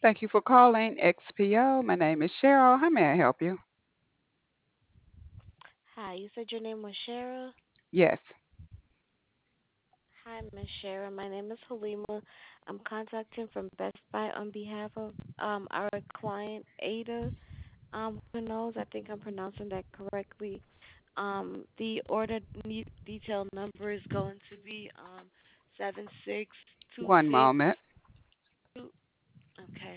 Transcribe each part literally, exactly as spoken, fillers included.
Thank you for calling X P O. My name is Cheryl. How may I help you? Hi, you said your name was Shara. Yes. Hi, Miss Shara. My name is Halima. I'm contacting from Best Buy on behalf of um our client Ada. Um, who knows? I think I'm pronouncing that correctly. Um, the order ne- detail number is going to be um seven six two One six moment. two. Okay.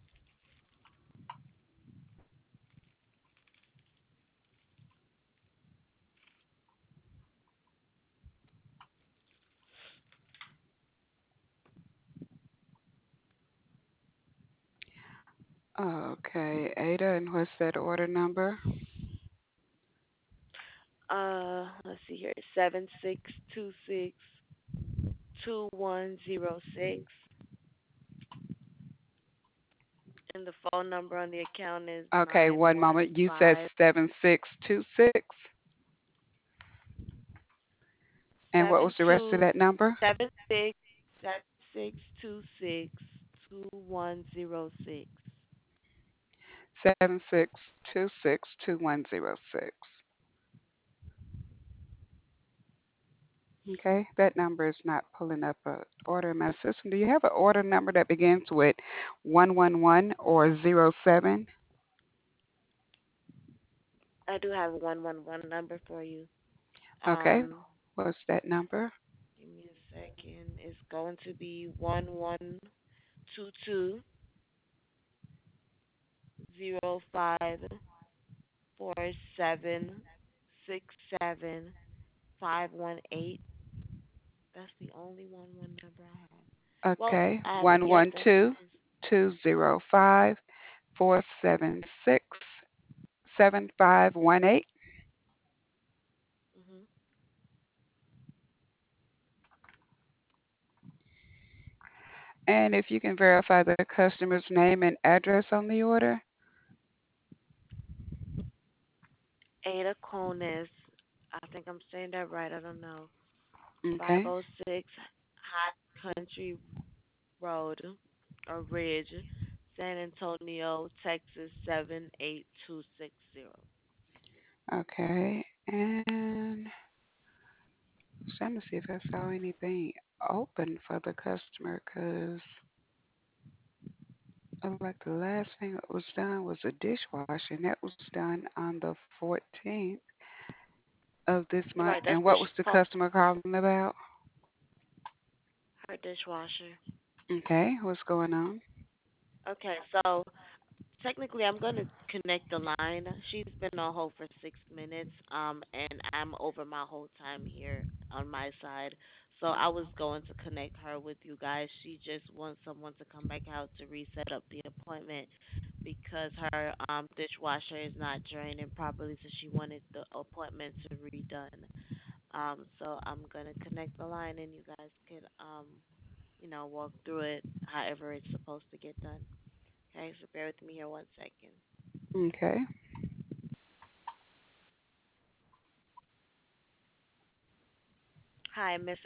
Okay, Ada, and what's that order number? Uh, let's see here. Seven six two six two one zero six. And the phone number on the account is Okay, nine one one moment. You said five seven six two six. And what seven was the rest of two that number? seven six seven six two six two one zero six. seven six two six two one zero six. Okay, that number is not pulling up a order in my system. Do you have an order number that begins with one one one or zero seven? I do have a one one one number for you. Okay, Um, what's that number? give me a second. It's going to be one one two two zero five four seven six seven five one eight. That's the only one one number I have. Well, Okay, I have one the one address. two two zero five four seven six seven five one eight. Mhm. And if you can verify the customer's name and address on the order. Ada Conis. I think I'm saying that right. I don't know. Okay. five oh six High Country Road or Ridge, San Antonio, Texas seven eight two six zero. Okay. And trying to see if I saw anything open for the customer because like the last thing that was done was a dishwasher, and that was done on the fourteenth of this month. Right, that's And what what she was the called customer calling about? her dishwasher. Okay, what's going on? Okay, so technically, I'm going to connect the line. She's been on hold for six minutes, um, and I'm over my whole time here on my side. So I was going to connect her with you guys. She just wants someone to come back out to reset up the appointment because her um dishwasher is not draining properly, so she wanted the appointment to redone. Um, so I'm gonna connect the line, and you guys can um, you know, walk through it however it's supposed to get done. Okay, so bear with me here one second. Okay. Hi, Miss